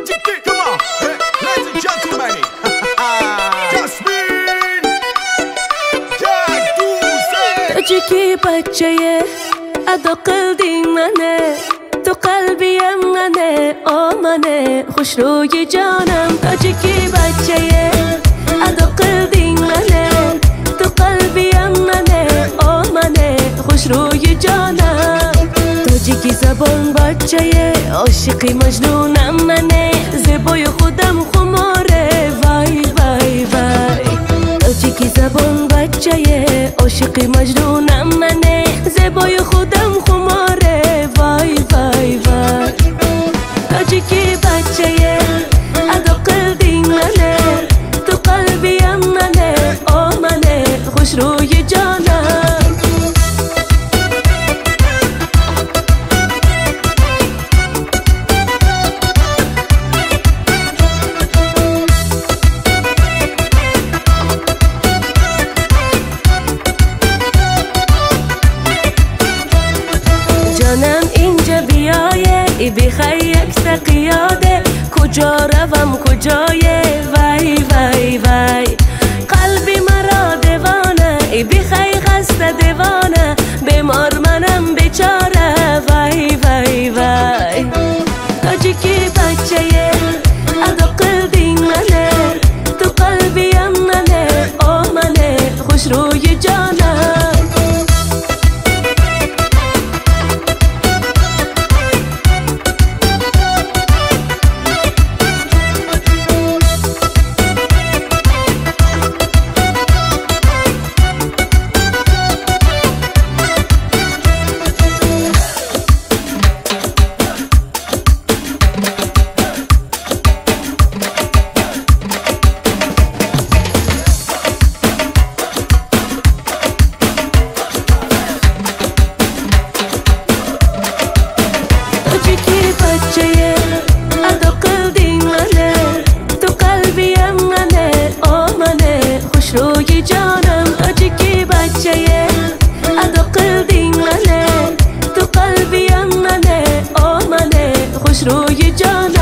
Tajiki, come on, ladies and gentlemen. Jasmine, تاجیکی بچه ادا قلبی منه، تو قلبیم منه، آمنه خوش روی جانم. تاجیکی بچه ادا قلبی منه، تو قلبیم منه، آمنه خوش روی جانم. تاجیکی زبان بچه عاشقی مجنونم منه، زیبای خودم خماره وای وای وای. تاجیکی زبان بچه عاشقی مجنونم منه، زیبای خودم خماره وای وای وای. تاجیکی بچه ادا قلبی منه، تو قلبیم منه، آمنه خوش روی جانم. جانم اینجا بیایه ای بیخی یک سقیاده، کجا روم کجایه وای وای وای. قلبی مرا دیوانه ای بیخی خسته دیوانه، بیمار منم بیچاره وای وای وای. تاجیکی بچه ادا قلبی منه، تو قلبیم منه، آمنه خوش روی جانم. تاجیکی بچه ادا قلبی منه، تو قلبیم منه، آمنه خوش روی جانم. تاجیکی بچه ادا قلبی منه، تو قلبیم منه، آمنه خوش روی جانم.